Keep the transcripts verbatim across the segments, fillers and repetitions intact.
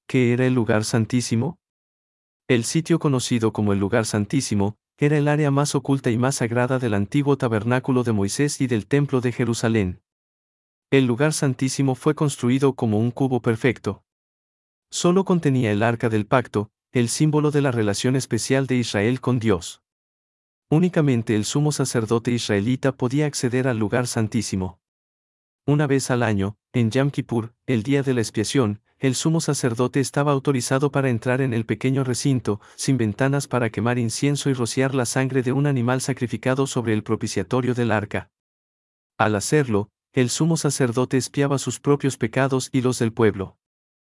¿Qué era el lugar santísimo? El sitio conocido como el lugar santísimo, era el área más oculta y más sagrada del antiguo tabernáculo de Moisés y del templo de Jerusalén. El lugar santísimo fue construido como un cubo perfecto. Solo contenía el arca del pacto, el símbolo de la relación especial de Israel con Dios. Únicamente el sumo sacerdote israelita podía acceder al lugar santísimo. Una vez al año, en Yom Kippur, el día de la expiación, el sumo sacerdote estaba autorizado para entrar en el pequeño recinto, sin ventanas, para quemar incienso y rociar la sangre de un animal sacrificado sobre el propiciatorio del arca. Al hacerlo, el sumo sacerdote expiaba sus propios pecados y los del pueblo.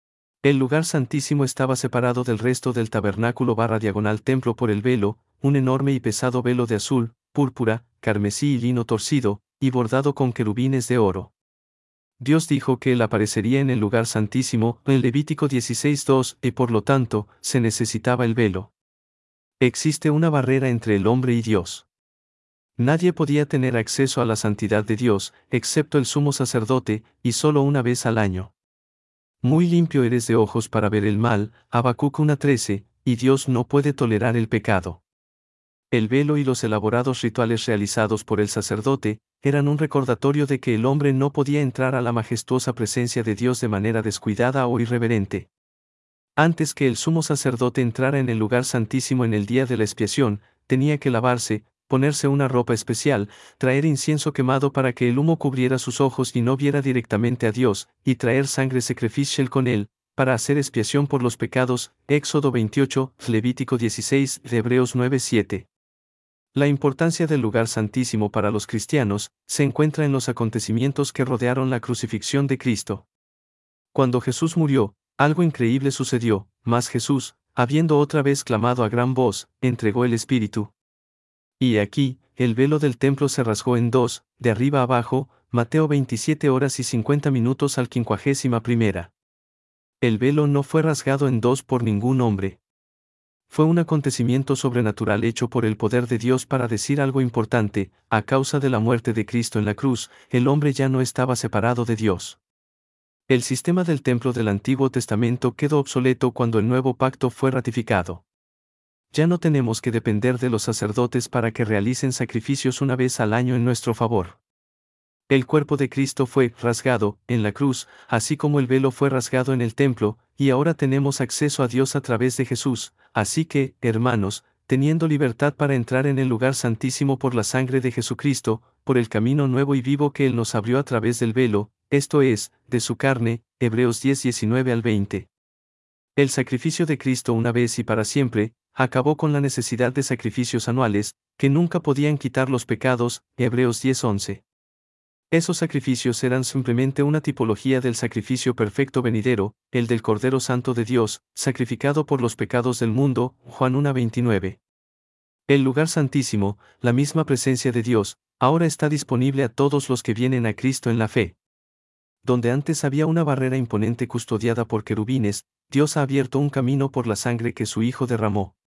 El lugar santísimo estaba separado del resto del tabernáculo barra diagonal templo por el velo, un enorme y pesado velo de azul, púrpura, carmesí y lino torcido, y bordado con querubines de oro. Dios dijo que Él aparecería en el lugar santísimo, en Levítico dieciséis dos, y por lo tanto, se necesitaba el velo. Existe una barrera entre el hombre y Dios. Nadie podía tener acceso a la santidad de Dios, excepto el sumo sacerdote, y solo una vez al año. Muy limpio eres de ojos para ver el mal, Habacuc uno trece, y Dios no puede tolerar el pecado. El velo y los elaborados rituales realizados por el sacerdote, eran un recordatorio de que el hombre no podía entrar a la majestuosa presencia de Dios de manera descuidada o irreverente. Antes que el sumo sacerdote entrara en el lugar santísimo en el día de la expiación, tenía que lavarse, ponerse una ropa especial, traer incienso quemado para que el humo cubriera sus ojos y no viera directamente a Dios, y traer sangre sacrificial con él, para hacer expiación por los pecados, Éxodo veintiocho, Levítico dieciséis, Hebreos nueve siete. La importancia del lugar santísimo para los cristianos, se encuentra en los acontecimientos que rodearon la crucifixión de Cristo. Cuando Jesús murió, algo increíble sucedió, mas Jesús, habiendo otra vez clamado a gran voz, entregó el Espíritu. Y aquí, el velo del templo se rasgó en dos, de arriba abajo, Mateo veintisiete horas y cincuenta minutos al quincuagésima primera. El velo no fue rasgado en dos por ningún hombre. Fue un acontecimiento sobrenatural hecho por el poder de Dios para decir algo importante: a causa de la muerte de Cristo en la cruz, el hombre ya no estaba separado de Dios. El sistema del templo del Antiguo Testamento quedó obsoleto cuando el nuevo pacto fue ratificado. Ya no tenemos que depender de los sacerdotes para que realicen sacrificios una vez al año en nuestro favor. El cuerpo de Cristo fue rasgado en la cruz, así como el velo fue rasgado en el templo, y ahora tenemos acceso a Dios a través de Jesús. Así que, hermanos, teniendo libertad para entrar en el lugar santísimo por la sangre de Jesucristo, por el camino nuevo y vivo que Él nos abrió a través del velo, esto es, de su carne, Hebreos diez diecinueve al veinte. El sacrificio de Cristo una vez y para siempre, acabó con la necesidad de sacrificios anuales, que nunca podían quitar los pecados, Hebreos diez once. Esos sacrificios eran simplemente una tipología del sacrificio perfecto venidero, el del Cordero Santo de Dios, sacrificado por los pecados del mundo, Juan uno veintinueve. El lugar santísimo, la misma presencia de Dios, ahora está disponible a todos los que vienen a Cristo en la fe. Donde antes había una barrera imponente custodiada por querubines, Dios ha abierto un camino por la sangre que su Hijo derramó.